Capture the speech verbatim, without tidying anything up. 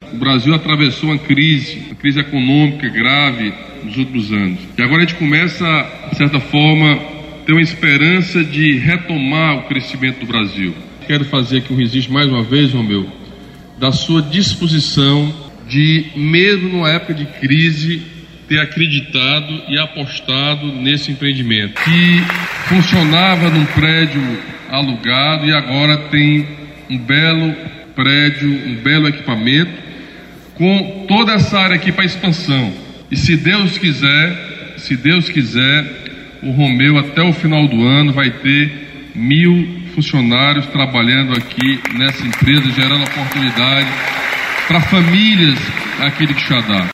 o Brasil atravessou uma crise, uma crise econômica grave nos últimos anos. E agora a gente começa, de certa forma, ter uma esperança de retomar o crescimento do Brasil. Quero fazer aqui um registro mais uma vez, Romeu, da sua disposição de, mesmo numa época de crise, ter acreditado e apostado nesse empreendimento, que funcionava num prédio alugado e agora tem um belo prédio, um belo equipamento, com toda essa área aqui para expansão. E se Deus quiser, se Deus quiser, o Romeu até o final do ano vai ter mil funcionários trabalhando aqui nessa empresa, gerando oportunidade para famílias aqui de Quixadá.